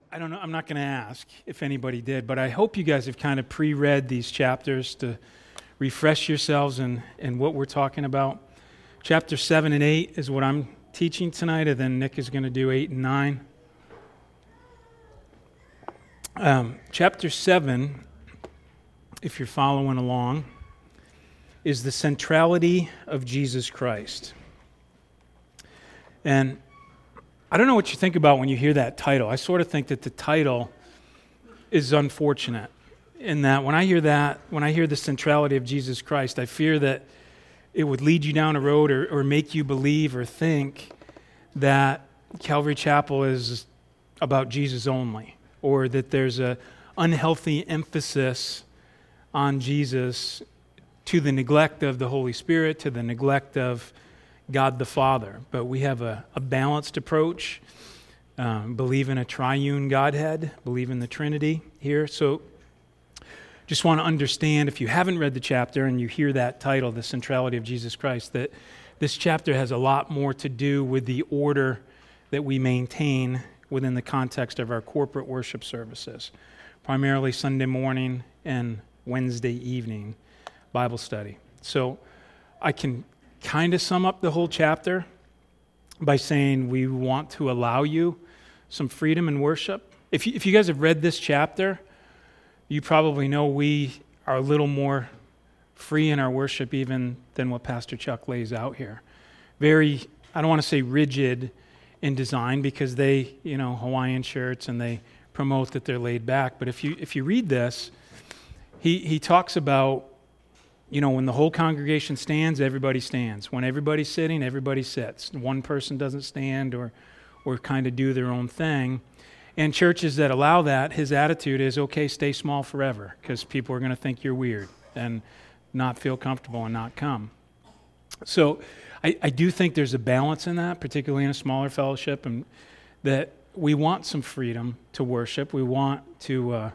I don't know, I'm not going to ask if anybody did, but I hope you guys have kind of pre-read these chapters to refresh yourselves in what we're talking about. Chapter 7 and 8 is what I'm teaching tonight, and then Nick is going to do 8 and 9. Chapter 7, if you're following along, is the centrality of Jesus Christ. And I don't know what you think about when you hear that title. I sort of think that the title is unfortunate in that when I hear the centrality of Jesus Christ, I fear that it would lead you down a road or make you believe or think that Calvary Chapel is about Jesus only, or that there's an unhealthy emphasis on Jesus to the neglect of the Holy Spirit, to the neglect of God the Father. But we have a balanced approach, believe in a triune Godhead, believe in the Trinity here. So just want to understand, if you haven't read the chapter and you hear that title, The Centrality of Jesus Christ, that this chapter has a lot more to do with the order that we maintain within the context of our corporate worship services, primarily Sunday morning and Wednesday evening Bible study. So I can kind of sum up the whole chapter by saying we want to allow you some freedom in worship. If you guys have read this chapter, you probably know we are a little more free in our worship even than what Pastor Chuck lays out here. Very, I don't want to say rigid in design because they, Hawaiian shirts and they promote that they're laid back. But if you read this, he talks about, when the whole congregation stands, everybody stands. When everybody's sitting, everybody sits. One person doesn't stand or kind of do their own thing. And churches that allow that, his attitude is, okay, stay small forever, because people are going to think you're weird and not feel comfortable and not come. So I do think there's a balance in that, particularly in a smaller fellowship, and that we want some freedom to worship. We want to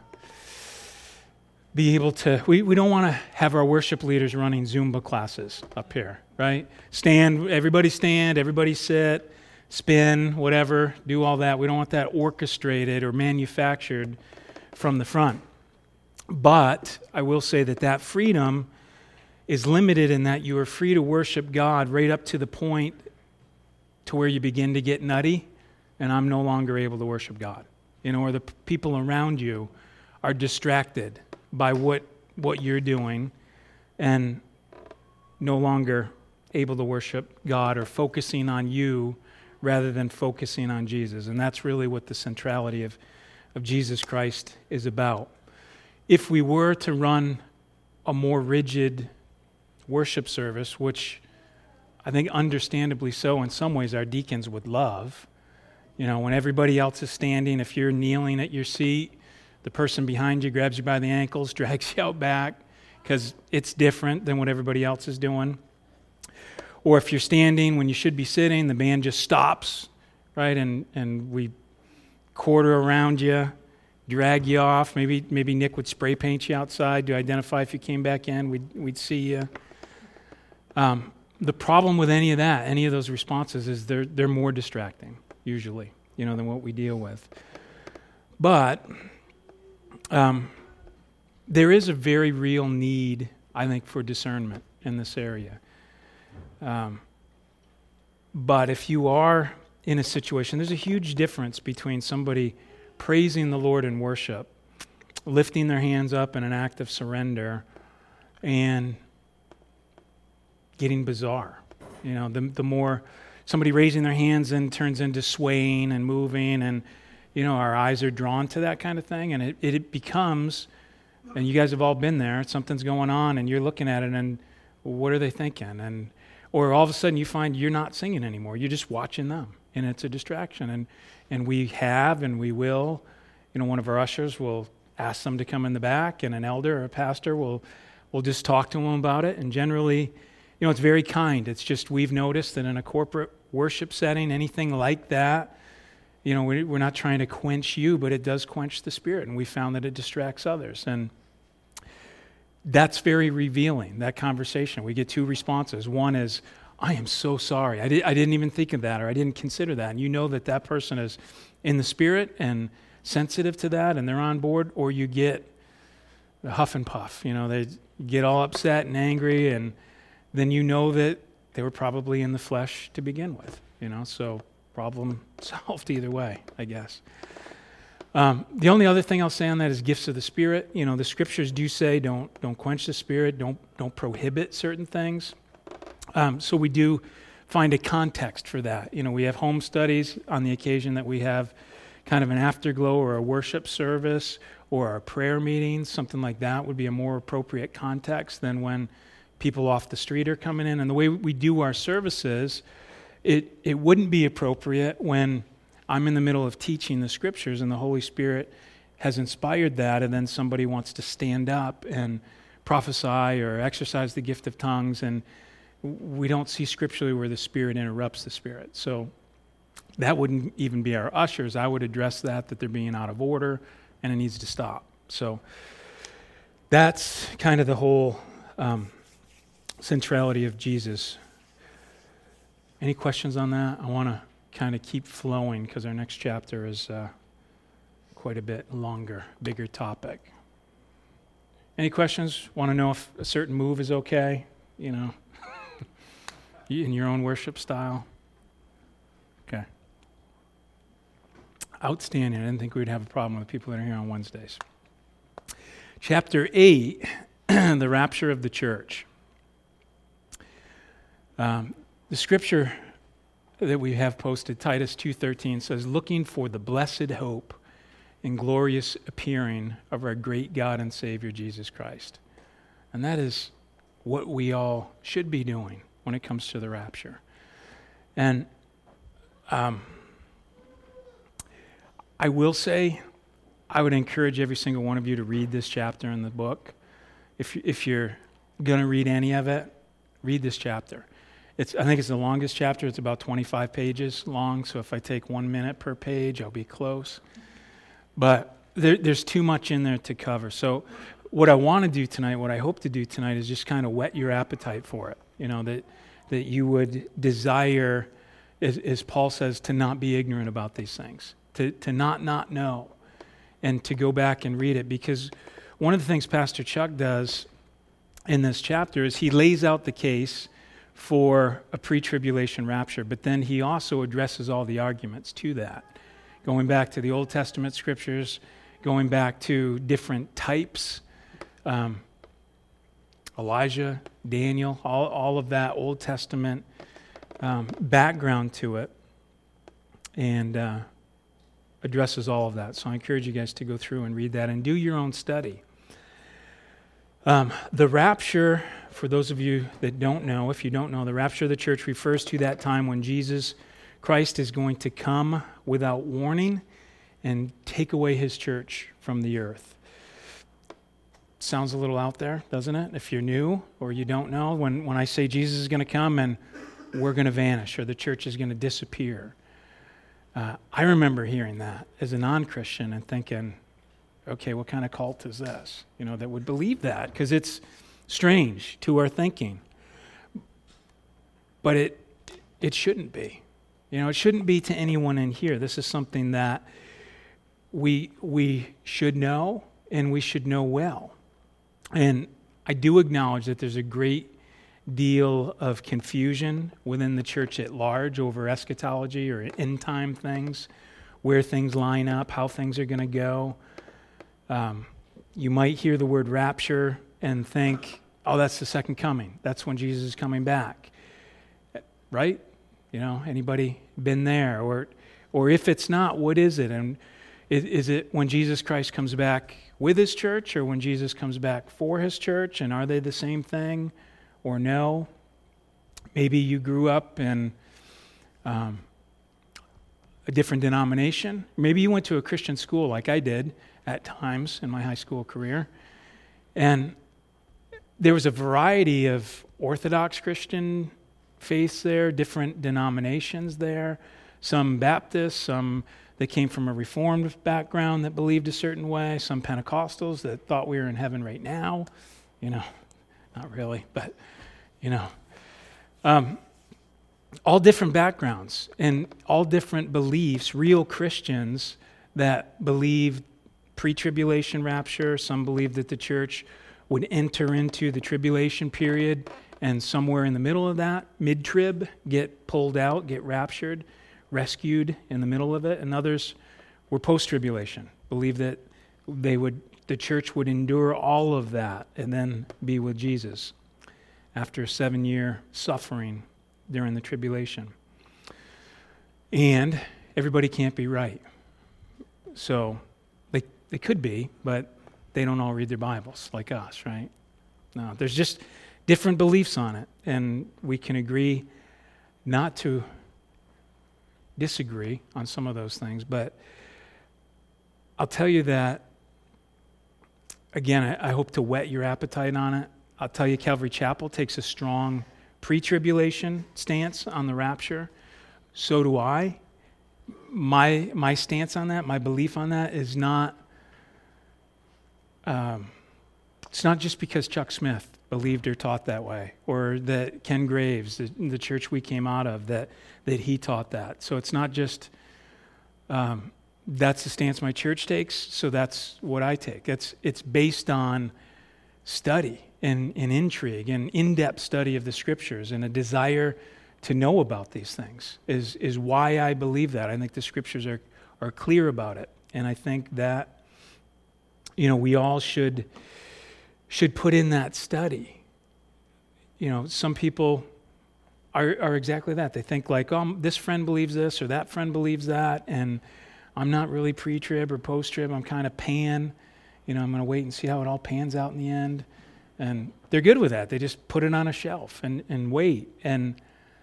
be able to, we don't want to have our worship leaders running Zumba classes up here, right? Everybody sit, spin, whatever, do all that. We don't want that orchestrated or manufactured from the front. But I will say that freedom is limited in that you are free to worship God right up to the point to where you begin to get nutty, and I'm no longer able to worship God. Or the people around you are distracted by what you're doing and no longer able to worship God or focusing on you rather than focusing on Jesus. And that's really what the centrality of Jesus Christ is about. If we were to run a more rigid worship service, which I think understandably so in some ways our deacons would love, when everybody else is standing, if you're kneeling at your seat, the person behind you grabs you by the ankles, drags you out back, because it's different than what everybody else is doing. Or if you're standing when you should be sitting, the band just stops, right? And we quarter around you, drag you off. Maybe Nick would spray paint you outside to identify if you came back in. We'd see you. The problem with any of those responses is they're more distracting, usually, than what we deal with. But there is a very real need, I think, for discernment in this area. But if you are in a situation, there's a huge difference between somebody praising the Lord in worship, lifting their hands up in an act of surrender, and getting bizarre. The more somebody raising their hands then turns into swaying and moving, and our eyes are drawn to that kind of thing, and it becomes, and you guys have all been there, something's going on, and you're looking at it, and what are they thinking? Or all of a sudden you find you're not singing anymore. You're just watching them, and it's a distraction. And we have and we will, one of our ushers will ask them to come in the back, and an elder or a pastor will just talk to them about it. And generally, it's very kind. It's just we've noticed that in a corporate worship setting, anything like that, we're not trying to quench you, but it does quench the Spirit, and we found that it distracts others. And that's very revealing, that conversation. We get two responses. One is, I am so sorry. I didn't even think of that, or I didn't consider that. And that person is in the Spirit, and sensitive to that and they're on board, or you get the huff and puff. They get all upset and angry, and then you know that they were probably in the flesh to begin with. So problem solved either way, I guess. The only other thing I'll say on that is gifts of the Spirit. The Scriptures do say don't quench the Spirit, don't prohibit certain things. So we do find a context for that. We have home studies on the occasion that we have kind of an afterglow or a worship service or a prayer meeting. Something like that would be a more appropriate context than when people off the street are coming in. And the way we do our services, it wouldn't be appropriate when I'm in the middle of teaching the Scriptures and the Holy Spirit has inspired that, and then somebody wants to stand up and prophesy or exercise the gift of tongues, and we don't see scripturally where the Spirit interrupts the Spirit. So that wouldn't even be our ushers. I would address that they're being out of order and it needs to stop. So that's kind of the whole centrality of Jesus. Any questions on that? I want to kind of keep flowing because our next chapter is quite a bit longer, bigger topic. Any questions? Want to know if a certain move is okay? In your own worship style? Okay. Outstanding. I didn't think we'd have a problem with people that are here on Wednesdays. Chapter 8, the rapture of the church. The scripture that we have posted, Titus 2:13, says, looking for the blessed hope and glorious appearing of our great God and Savior, Jesus Christ. And that is what we all should be doing when it comes to the rapture. And I will say, I would encourage every single one of you to read this chapter in the book. If you're going to read any of it, read this chapter. I think it's the longest chapter. It's about 25 pages long, so if I take 1 minute per page, I'll be close. But there's too much in there to cover. So what I want to do tonight, what I hope to do tonight, is just kind of whet your appetite for it. That you would desire, as Paul says, to not be ignorant about these things, to not know, and to go back and read it. Because one of the things Pastor Chuck does in this chapter is he lays out the case for a pre-tribulation rapture, but then he also addresses all the arguments to that, going back to the Old Testament scriptures, going back to different types, Elijah, Daniel, all of that Old Testament background to it, and addresses all of that. So I encourage you guys to go through and read that and do your own study. The rapture, for those of you that don't know, if you don't know, the rapture of the church refers to that time when Jesus Christ is going to come without warning and take away his church from the earth. Sounds a little out there, doesn't it? If you're new or you don't know, when I say Jesus is going to come and we're going to vanish or the church is going to disappear. I remember hearing that as a non-Christian and thinking, okay, what kind of cult is this? That would believe that, because it's strange to our thinking. But it shouldn't be. It shouldn't be to anyone in here. This is something that we should know, and we should know well. And I do acknowledge that there's a great deal of confusion within the church at large over eschatology or end-time things, where things line up, how things are going to go. You might hear the word rapture and think, oh, that's the second coming. That's when Jesus is coming back. Right? Anybody been there? Or if it's not, what is it? And is it when Jesus Christ comes back with his church, or when Jesus comes back for his church? And are they the same thing or no? Maybe you grew up in a different denomination. Maybe you went to a Christian school like I did at times in my high school career. And there was a variety of Orthodox Christian faiths there, different denominations there, some Baptists, some that came from a Reformed background that believed a certain way, some Pentecostals that thought we were in heaven right now. Not really, but, all different backgrounds and all different beliefs, real Christians that believed pre-tribulation rapture. Some believed that the church would enter into the tribulation period and somewhere in the middle of that, mid-trib, get pulled out, get raptured, rescued in the middle of it. And others were post-tribulation, believed that the church would endure all of that and then be with Jesus after a 7-year suffering during the tribulation. And everybody can't be right. So they could be, but they don't all read their Bibles like us, right? No, there's just different beliefs on it, and we can agree not to disagree on some of those things, but I'll tell you that, again, I hope to whet your appetite on it. I'll tell you Calvary Chapel takes a strong pre-tribulation stance on the rapture. So do I. My stance on that, my belief on that is not, it's not just because Chuck Smith believed or taught that way, or that Ken Graves, the church we came out of, that he taught that. So it's not just, that's the stance my church takes, so that's what I take. It's based on study and intrigue and in-depth study of the Scriptures and a desire to know about these things is why I believe that. I think the Scriptures are clear about it. And I think that, we all should put in that study. Some people are exactly that. They think like, oh, this friend believes this or that friend believes that, and I'm not really pre-trib or post-trib. I'm kind of pan. I'm going to wait and see how it all pans out in the end. And they're good with that. They just put it on a shelf and wait. And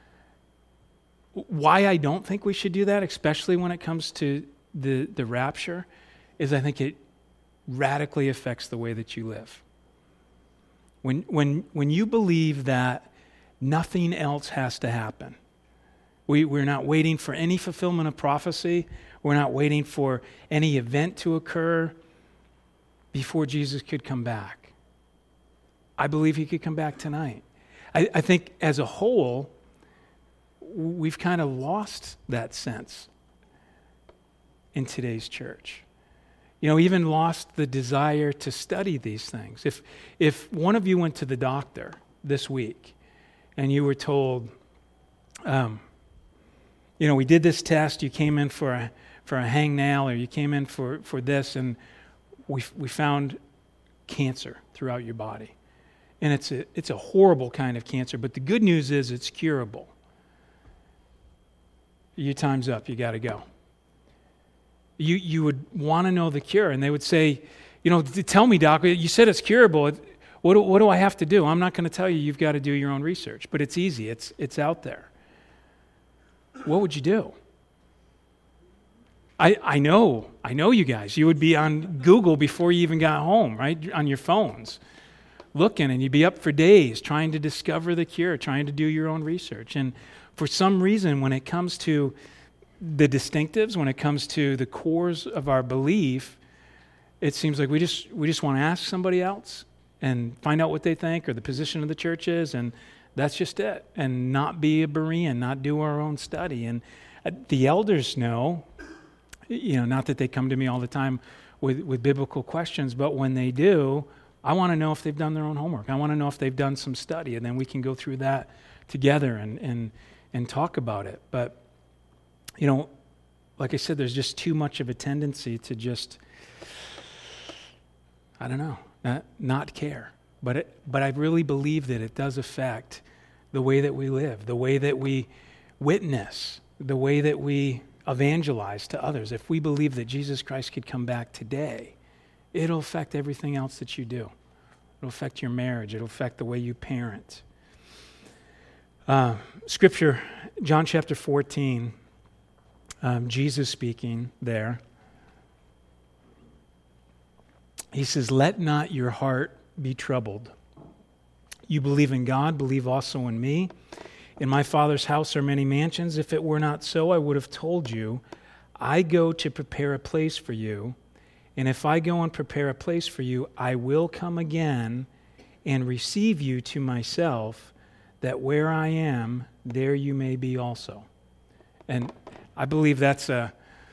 why I don't think we should do that, especially when it comes to the rapture, is I think it radically affects the way that you live. When you believe that nothing else has to happen, we're not waiting for any fulfillment of prophecy, we're not waiting for any event to occur before Jesus could come back. I believe he could come back tonight. I think as a whole, we've kind of lost that sense in today's church. Even lost the desire to study these things. If one of you went to the doctor this week and you were told, we did this test, you came in for a hangnail, or you came in for this, and we found cancer throughout your body. And it's a horrible kind of cancer, but the good news is it's curable. Your time's up, you got to go. You would want to know the cure, and they would say, tell me, doc, you said it's curable. What do I have to do? I'm not going to tell you. You've got to do your own research, but it's easy. It's out there. What would you do? I know you guys. You would be on Google before you even got home, right? On your phones, looking, and you'd be up for days trying to discover the cure, trying to do your own research. And for some reason, when it comes to the distinctives, when it comes to the cores of our belief, it seems like we just want to ask somebody else and find out what they think or the position of the church is, and that's just it. And not be a Berean, not do our own study. And the elders know, not that they come to me all the time with biblical questions, but when they do, I want to know if they've done their own homework. I want to know if they've done some study, and then we can go through that together and talk about it. But like I said, there's just too much of a tendency to just, not care. But I really believe that it does affect the way that we live, the way that we witness, the way that we evangelize to others. If we believe that Jesus Christ could come back today, it'll affect everything else that you do. It'll affect your marriage. It'll affect the way you parent. Scripture, John chapter 14, Jesus speaking there. He says, "Let not your heart be troubled. You believe in God, believe also in me. In my Father's house are many mansions. If it were not so, I would have told you. I go to prepare a place for you. And if I go and prepare a place for you, I will come again and receive you to myself, that where I am, there you may be also." And I believe that's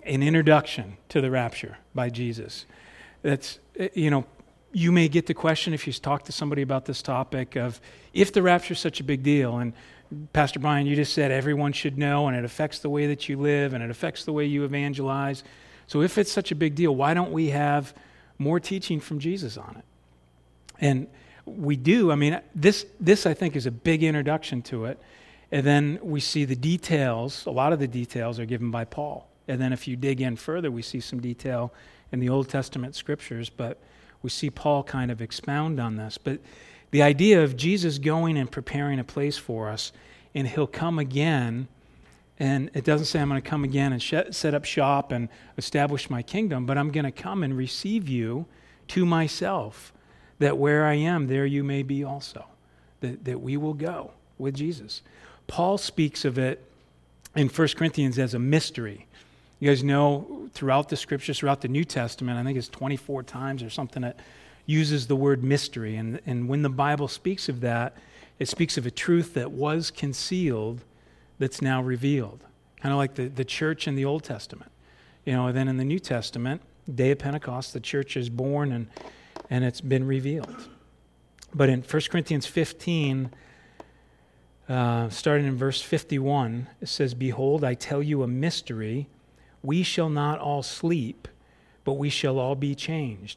an introduction to the rapture by Jesus. That's, you may get the question if you talk to somebody about this topic of if the rapture is such a big deal, and Pastor Brian, you just said everyone should know, and it affects the way that you live, and it affects the way you evangelize. So if it's such a big deal, why don't we have more teaching from Jesus on it? And we do. I mean, this I think is a big introduction to it. And then we see the details, a lot of the details are given by Paul. And then if you dig in further, we see some detail in the Old Testament scriptures, but we see Paul kind of expound on this. But the idea of Jesus going and preparing a place for us, and he'll come again, and it doesn't say I'm going to come again and set up shop and establish my kingdom, but I'm going to come and receive you to myself, that where I am, there you may be also, that we will go with Jesus. Paul speaks of it in 1 Corinthians as a mystery. You guys know throughout the scriptures, throughout the New Testament, I think it's 24 times or something that uses the word mystery. And when the Bible speaks of that, it speaks of a truth that was concealed that's now revealed. Kind of like the church in the Old Testament. And then in the New Testament, day of Pentecost, the church is born and it's been revealed. But in 1 Corinthians 15, starting in verse 51, it says, "Behold, I tell you a mystery. We shall not all sleep, but we shall all be changed."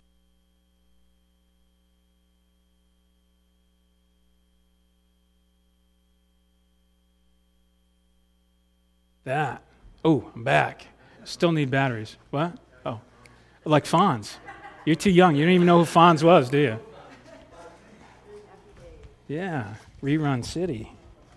I'm back. Still need batteries. What? Oh, like Fonz. You're too young. You don't even know who Fonz was, do you? Yeah, Rerun City.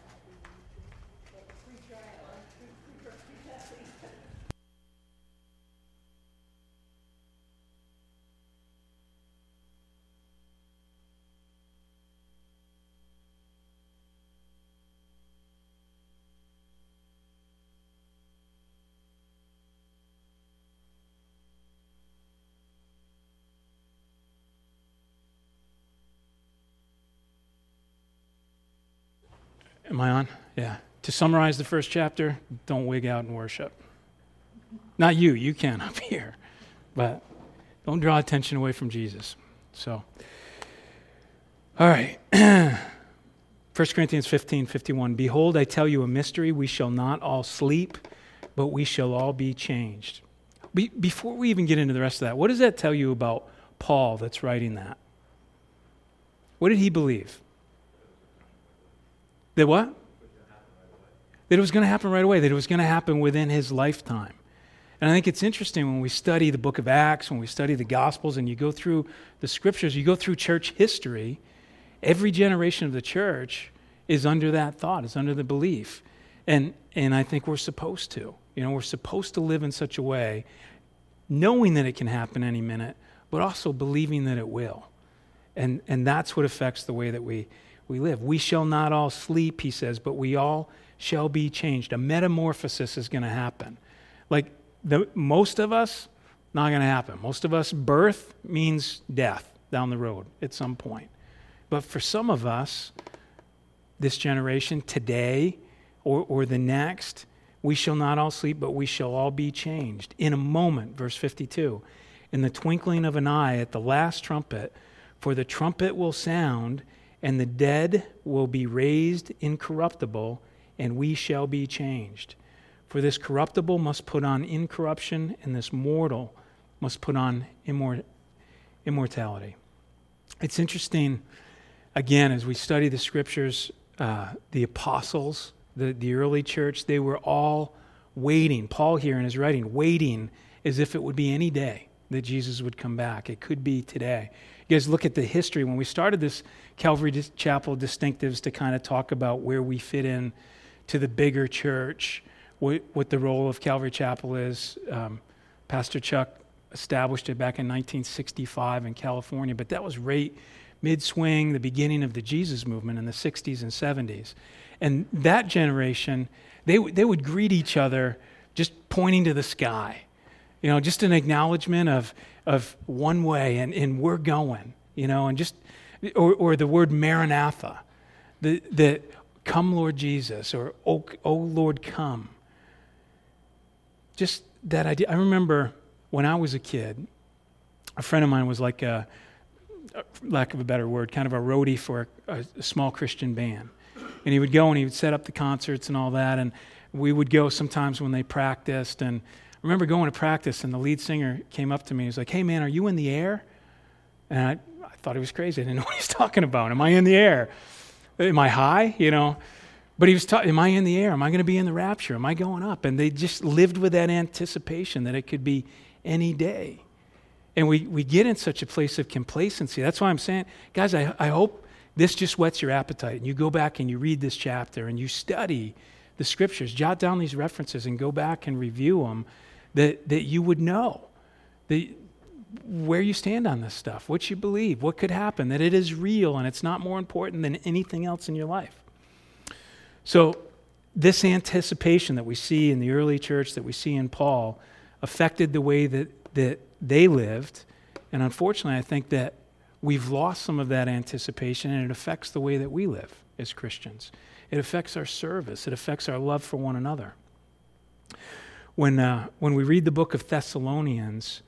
Am I on? Yeah. To summarize the first chapter, don't wig out and worship. Not you. You can up here. But don't draw attention away from Jesus. So, all right. 1 Corinthians 15:51. "Behold, I tell you a mystery. We shall not all sleep, but we shall all be changed." Before we even get into the rest of that, what does that tell you about Paul that's writing that? What did he believe? That what? That it was going to happen right away, that it was going to happen within his lifetime. And I think it's interesting when we study the book of Acts, when we study the Gospels, and you go through the scriptures, you go through church history, every generation of the church is under that thought, is under the belief. And I think we're supposed to. We're supposed to live in such a way, knowing that it can happen any minute, but also believing that it will. And that's what affects the way that we live. We shall not all sleep, he says, but we all shall be changed. A metamorphosis is going to happen. Like most of us, not going to happen. Most of us, birth means death down the road at some point. But for some of us, this generation, today or the next, we shall not all sleep, but we shall all be changed. In a moment, verse 52, "In the twinkling of an eye at the last trumpet, for the trumpet will sound, and the dead will be raised incorruptible, and we shall be changed. For this corruptible must put on incorruption, and this mortal must put on immortality." It's interesting, again, as we study the scriptures, the apostles, the early church, they were all waiting. Paul here in his writing, waiting as if it would be any day that Jesus would come back. It could be today. You guys look at the history. When we started this Calvary Chapel Distinctives to kind of talk about where we fit in to the bigger church, what the role of Calvary Chapel is, Pastor Chuck established it back in 1965 in California, but that was right mid-swing, the beginning of the Jesus movement in the 60s and 70s. And that generation, they would greet each other just pointing to the sky. Just an acknowledgement of one way and we're going, and just, or the word Maranatha, the come Lord Jesus, or oh Lord come. just that idea. I remember when I was a kid, a friend of mine was like lack of a better word, kind of a roadie for a small Christian band. And he would go and he would set up the concerts and all that, and we would go sometimes when they practiced. And I remember going to practice, and the lead singer came up to me. He was like, "Hey, man, are you in the air?" And I thought he was crazy. I didn't know what he was talking about. Am I in the air? Am I high? But he was talking, am I in the air? Am I going to be in the rapture? Am I going up? And they just lived with that anticipation that it could be any day. And we get in such a place of complacency. That's why I'm saying, guys, I hope this just whets your appetite. And you go back and you read this chapter and you study the scriptures, jot down these references and go back and review them, that you would know where you stand on this stuff, what you believe, what could happen, that it is real and it's not more important than anything else in your life. So this anticipation that we see in the early church, that we see in Paul, affected the way that they lived. And unfortunately, I think that we've lost some of that anticipation, and it affects the way that we live as Christians. It affects our service. It affects our love for one another. When we read the book of Thessalonians,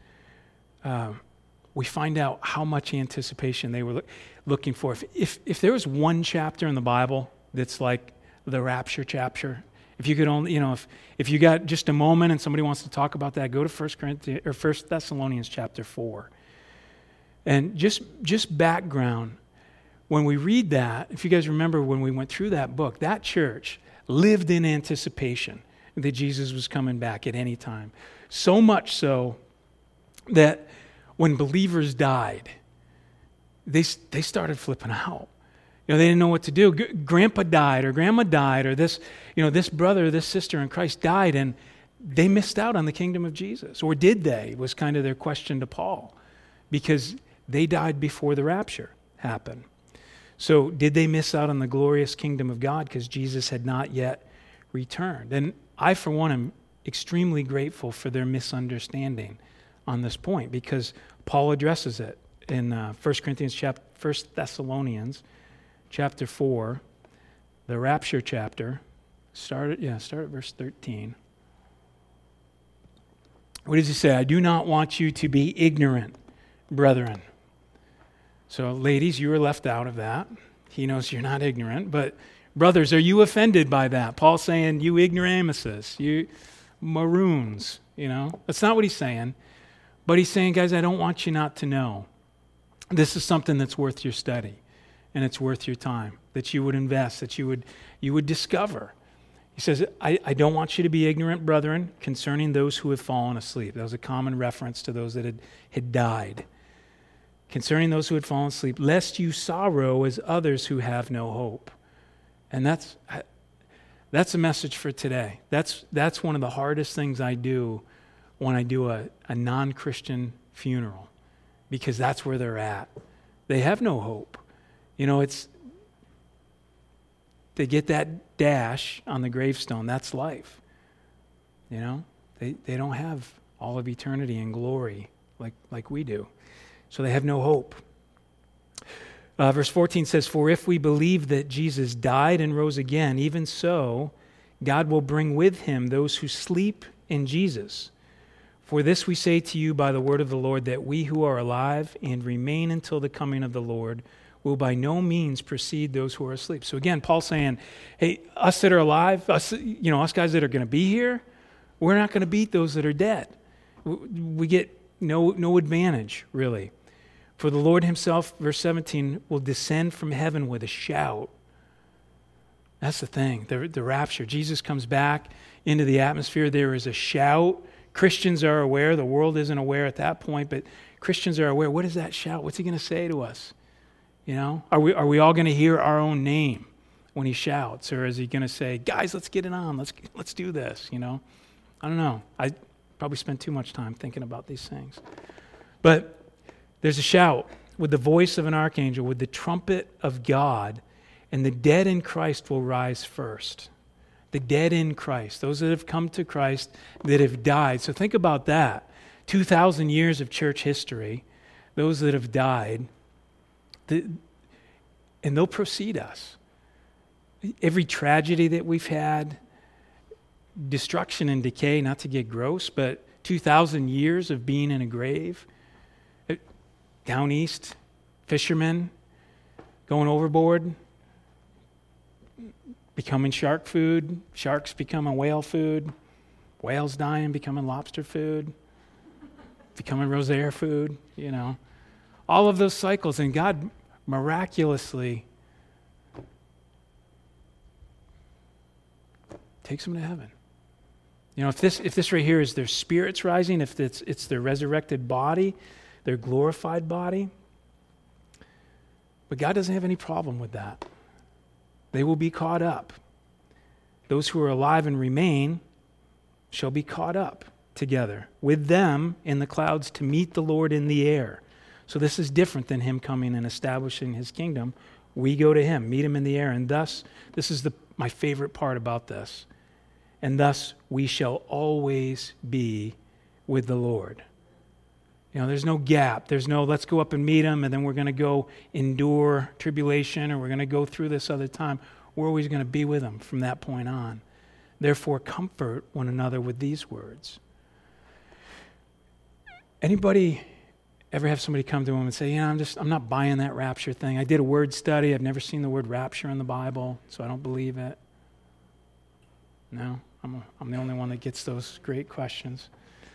we find out how much anticipation they were looking for. If there was one chapter in the Bible that's like the rapture chapter, if you could only, if you got just a moment and somebody wants to talk about that, go to 1 Thessalonians chapter 4. And just background, when we read that, if you guys remember when we went through that book, that church lived in anticipation that Jesus was coming back at any time. So much so that when believers died, they started flipping out. They didn't know what to do. Grandpa died or grandma died or this brother or this sister in Christ died, and they missed out on the kingdom of Jesus. Or did they? Was kind of their question to Paul, because they died before the rapture happened. So did they miss out on the glorious kingdom of God because Jesus had not yet returned? And I, for one, am extremely grateful for their misunderstanding on this point, because Paul addresses it in 1 Thessalonians chapter 4, the rapture chapter. Start at verse 13. What does he say? "I do not want you to be ignorant, brethren." So ladies, you were left out of that. He knows you're not ignorant, but brothers, are you offended by that? Paul's saying, you ignoramuses, you maroons, That's not what he's saying. But he's saying, guys, I don't want you not to know. This is something that's worth your study, and it's worth your time, that you would invest, that you would discover. He says, I don't want you to be ignorant, brethren, concerning those who have fallen asleep. That was a common reference to those that had died. Concerning those who had fallen asleep, lest you sorrow as others who have no hope. And that's a message for today. That's one of the hardest things I do when I do a non-Christian funeral, because that's where they're at. They have no hope. They get that dash on the gravestone. That's life. They don't have all of eternity in glory like we do. So they have no hope. Verse 14 says, "For if we believe that Jesus died and rose again, even so, God will bring with him those who sleep in Jesus. For this we say to you by the word of the Lord, that we who are alive and remain until the coming of the Lord will by no means precede those who are asleep." So again, Paul's saying, hey, us that are alive, us guys that are going to be here, we're not going to beat those that are dead. We get no advantage, really. "For the Lord himself," verse 17, "will descend from heaven with a shout." That's the thing, the rapture. Jesus comes back into the atmosphere. There is a shout. Christians are aware. The world isn't aware at that point, but Christians are aware. What is that shout? What's he going to say to us? Are we all going to hear our own name when he shouts? Or is he going to say, guys, let's get it on. Let's do this, I don't know. I probably spent too much time thinking about these things. But there's a shout with the voice of an archangel, with the trumpet of God, and the dead in Christ will rise first. The dead in Christ, those that have come to Christ, that have died. So think about that. 2,000 years of church history, those that have died, and they'll precede us. Every tragedy that we've had, destruction and decay, not to get gross, but 2,000 years of being in a grave. Down east, fishermen going overboard, becoming shark food, sharks becoming whale food, whales dying, becoming lobster food, becoming rosaire food, all of those cycles, and God miraculously takes them to heaven. If this right here is their spirits rising, if it's their resurrected body, their glorified body, but God doesn't have any problem with that. They will be caught up. Those who are alive and remain shall be caught up together with them in the clouds to meet the Lord in the air. So this is different than him coming and establishing his kingdom. We go to him, meet him in the air, and thus, this is my favorite part about this, and thus we shall always be with the Lord. There's no gap. There's no, let's go up and meet him, and then we're going to go endure tribulation, or we're going to go through this other time. We're always going to be with him from that point on. Therefore, comfort one another with these words. Anybody ever have somebody come to him and say, I'm not buying that rapture thing. I did a word study. I've never seen the word rapture in the Bible, so I don't believe it. No, I'm the only one that gets those great questions.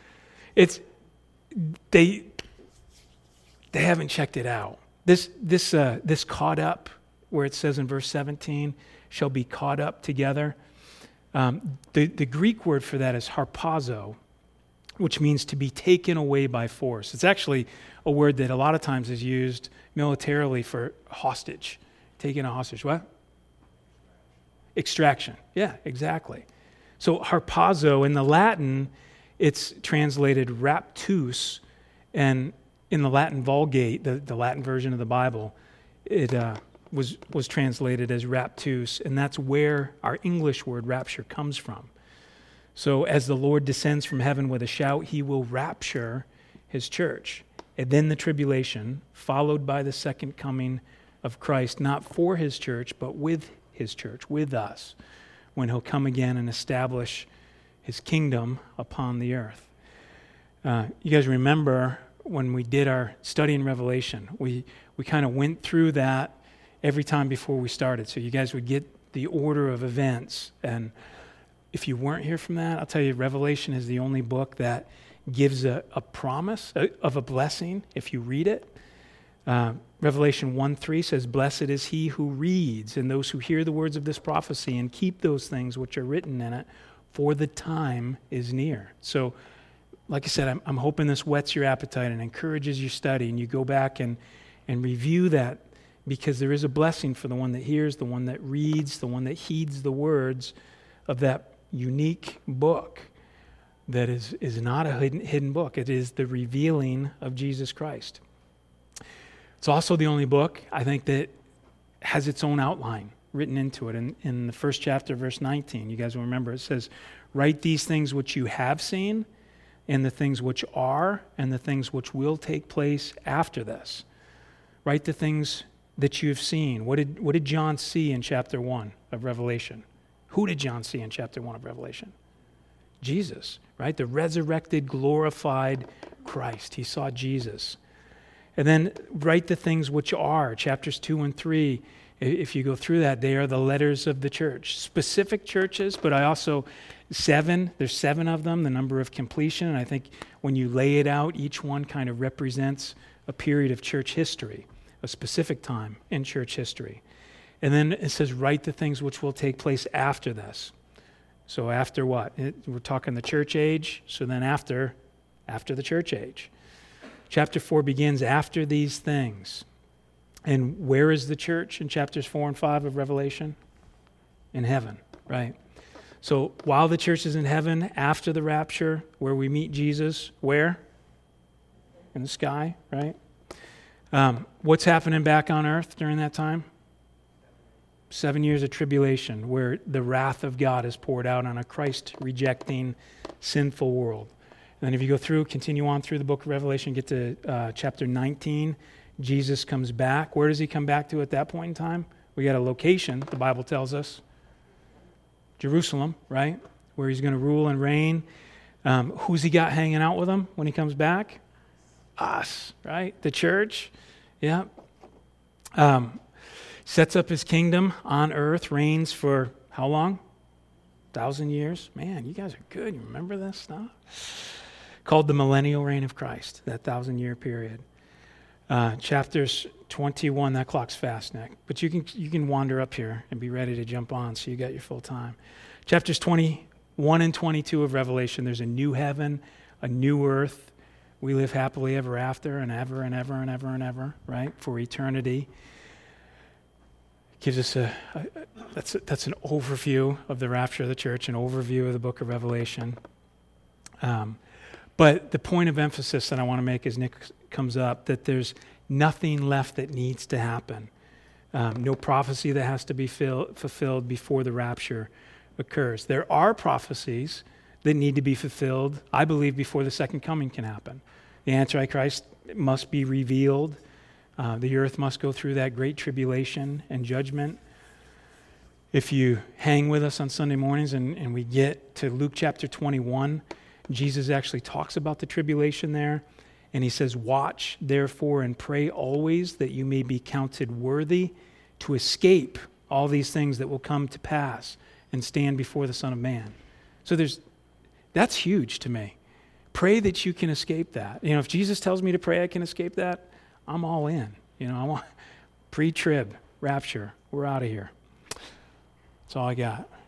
They haven't checked it out. This caught up, where it says in verse 17, shall be caught up together. The Greek word for that is harpazo, which means to be taken away by force. It's actually a word that a lot of times is used militarily for hostage, taking a hostage. What? Extraction. Yeah, exactly. So harpazo in the Latin, it's translated raptus, and in the Latin Vulgate, the Latin version of the Bible, it was translated as raptus, and that's where our English word rapture comes from. So as the Lord descends from heaven with a shout, he will rapture his church. And then the tribulation, followed by the second coming of Christ, not for his church, but with his church, with us, when he'll come again and establish his kingdom upon the earth. You guys remember when we did our study in Revelation, we kind of went through that every time before we started, so you guys would get the order of events. And if you weren't here from that, I'll tell you, Revelation is the only book that gives a promise of a blessing if you read it. Revelation 1:3 says, "Blessed is he who reads, and those who hear the words of this prophecy, and keep those things which are written in it, for the time is near." So, like I said, I'm hoping this whets your appetite and encourages your study, and you go back and review that, because there is a blessing for the one that hears, the one that reads, the one that heeds the words of that unique book that is not a hidden book. It is the revealing of Jesus Christ. It's also the only book, I think, that has its own outline written into it. In the first chapter, verse 19, you guys will remember, it says, "Write these things which you have seen, and the things which are, and the things which will take place after this." Write the things that you have seen. What did John see in chapter 1 of Revelation? Who did John see in chapter 1 of Revelation? Jesus, right? The resurrected, glorified Christ. He saw Jesus. And then write the things which are, chapters 2 and 3. If you go through that, they are the letters of the church. Specific churches, but there's 7 of them, the number of completion. And I think when you lay it out, each one kind of represents a period of church history, a specific time in church history. And then it says, write the things which will take place after this. So after what? We're talking the church age, so then after the church age. Chapter 4 begins after these things. And where is the church in chapters 4 and 5 of Revelation? In heaven, right? So while the church is in heaven, after the rapture, where we meet Jesus, where? In the sky, right? What's happening back on earth during that time? 7 years of tribulation, where the wrath of God is poured out on a Christ-rejecting, sinful world. And then if you go through, continue on through the book of Revelation, get to chapter 19, Jesus comes back. Where does he come back to at that point in time? We got a location, the Bible tells us. Jerusalem, right? where he's going to rule and reign. Who's he got hanging out with him when he comes back? Us, right? The church. Yeah. Sets up his kingdom on earth, reigns for how long? 1,000 years? Man, you guys are good. You remember this stuff? Called the millennial reign of Christ, that 1,000-year period. Chapters 21, that clock's fast, Nick. But you can wander up here and be ready to jump on, so you got your full time. Chapters 21 and 22 of Revelation, there's a new heaven, a new earth. We live happily ever after and ever and ever and ever and ever, right? For eternity. Gives us that's an overview of the rapture of the church, an overview of the book of Revelation. But the point of emphasis that I want to make as Nick comes up, that there's nothing left that needs to happen. No prophecy that has to be fulfilled before the rapture occurs. There are prophecies that need to be fulfilled, I believe, before the second coming can happen. The Antichrist must be revealed. The earth must go through that great tribulation and judgment. If you hang with us on Sunday mornings and we get to Luke chapter 21, Jesus actually talks about the tribulation there. And he says, "Watch, therefore, and pray always that you may be counted worthy to escape all these things that will come to pass and stand before the Son of Man." So that's huge to me. Pray that you can escape that. If Jesus tells me to pray I can escape that, I'm all in. I want pre-trib, rapture. We're out of here. That's all I got.